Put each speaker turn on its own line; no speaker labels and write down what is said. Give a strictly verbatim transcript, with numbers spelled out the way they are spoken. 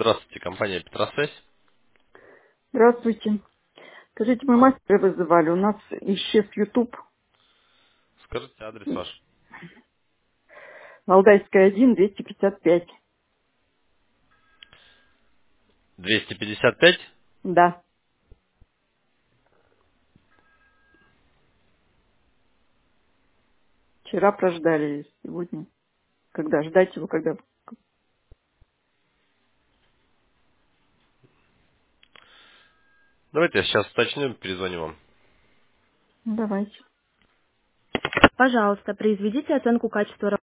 Здравствуйте, компания Петросвязь.
Здравствуйте. Скажите, мы мастера вызывали, у нас исчез YouTube.
Скажите адрес ваш.
Валдайская один, двести пятьдесят пять.
двести пятьдесят пять.
Да. Вчера прождали, сегодня. Когда? Ждать его, когда?
Давайте я сейчас уточню, перезвоню вам.
Ну, давайте.
Пожалуйста, произведите оценку качества